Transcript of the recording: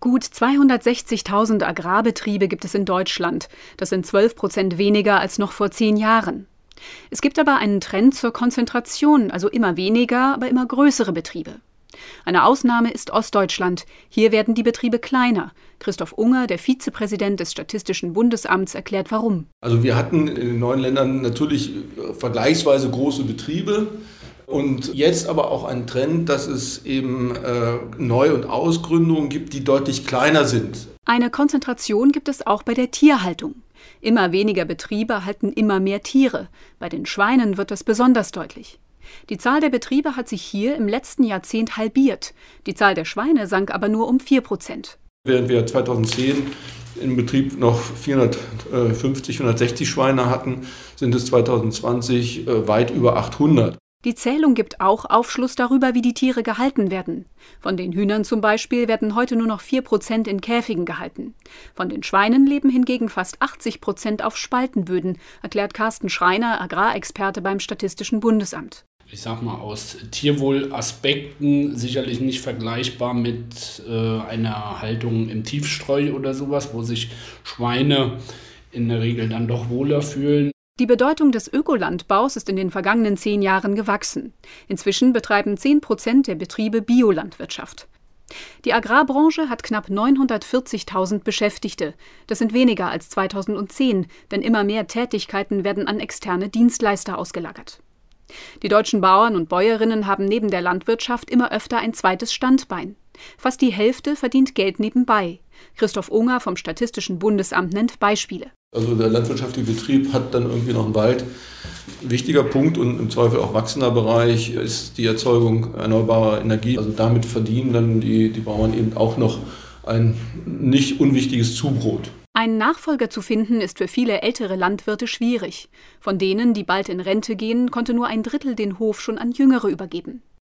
Gut 260.000 Agrarbetriebe gibt es in Deutschland. Das sind 12% weniger als noch vor 10 Jahren. Es gibt aber einen Trend zur Konzentration, also immer weniger, aber immer größere Betriebe. Eine Ausnahme ist Ostdeutschland. Hier werden die Betriebe kleiner. Christoph Unger, der Vizepräsident des Statistischen Bundesamts, erklärt warum. Also wir hatten in den neuen Ländern natürlich vergleichsweise große Betriebe. Und jetzt aber auch einen Trend, dass es eben Neu- und Ausgründungen gibt, die deutlich kleiner sind. Eine Konzentration gibt es auch bei der Tierhaltung. Immer weniger Betriebe halten immer mehr Tiere. Bei den Schweinen wird das besonders deutlich. Die Zahl der Betriebe hat sich hier im letzten Jahrzehnt halbiert. Die Zahl der Schweine sank aber nur um 4%. Während wir 2010 im Betrieb noch 450, 460 Schweine hatten, sind es 2020 weit über 800. Die Zählung gibt auch Aufschluss darüber, wie die Tiere gehalten werden. Von den Hühnern zum Beispiel werden heute nur noch 4% in Käfigen gehalten. Von den Schweinen leben hingegen fast 80% auf Spaltenböden, erklärt Carsten Schreiner, Agrarexperte beim Statistischen Bundesamt. Ich sag mal, aus Tierwohlaspekten sicherlich nicht vergleichbar mit einer Haltung im Tiefstreu oder sowas, wo sich Schweine in der Regel dann doch wohler fühlen. Die Bedeutung des Ökolandbaus ist in den vergangenen 10 Jahren gewachsen. Inzwischen betreiben 10% der Betriebe Biolandwirtschaft. Die Agrarbranche hat knapp 940.000 Beschäftigte. Das sind weniger als 2010, denn immer mehr Tätigkeiten werden an externe Dienstleister ausgelagert. Die deutschen Bauern und Bäuerinnen haben neben der Landwirtschaft immer öfter ein zweites Standbein. Fast die Hälfte verdient Geld nebenbei. Christoph Unger vom Statistischen Bundesamt nennt Beispiele. Also der landwirtschaftliche Betrieb hat dann irgendwie noch einen Wald. Ein wichtiger Punkt und im Zweifel auch wachsender Bereich ist die Erzeugung erneuerbarer Energie. Also damit verdienen dann die Bauern eben auch noch ein nicht unwichtiges Zubrot. Einen Nachfolger zu finden, ist für viele ältere Landwirte schwierig. Von denen, die bald in Rente gehen, konnte nur ein Drittel den Hof schon an Jüngere übergeben.